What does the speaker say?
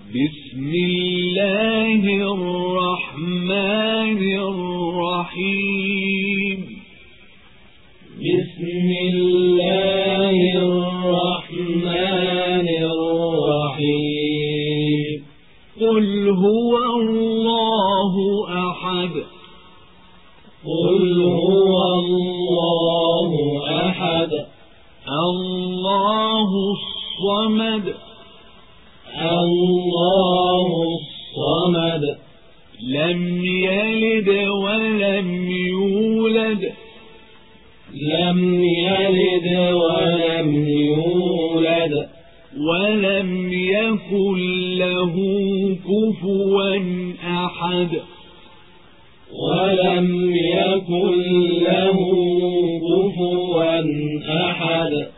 بسم الله الرحمن الرحيم بسم الله الرحمن الرحيم قل هو الله أحد قل هو الله أحد الله الصمد الله الصمد لم يلد ولم يولد لم يلد ولم يولد ولم يكن له كفوا أحد ولم يكن له كفوا أحد